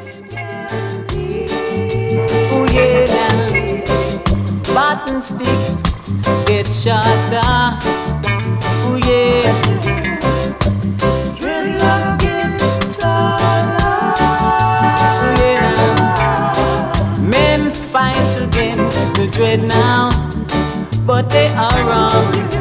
Oh yeah, now button sticks get shorter. Oh yeah, dreadlocks get taller. Oh yeah, now men fight against the dread now, but they are wrong.